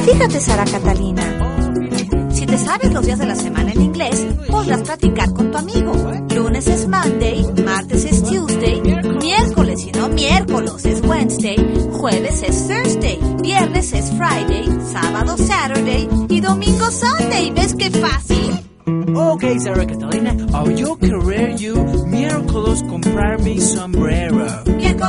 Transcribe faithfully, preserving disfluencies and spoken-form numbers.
Fíjate, Sara Catalina, si te sabes los días de la semana en inglés, podrás practicar con tu amigo. Lunes es Monday, martes es Tuesday, miércoles y no miércoles es Wednesday, jueves es Thursday, viernes es Friday, sábado Saturday y domingo Sunday. ¿Ves qué fácil? Okay, Sara Catalina, I'll yo querer you miércoles comprar mi sombrero. Miércoles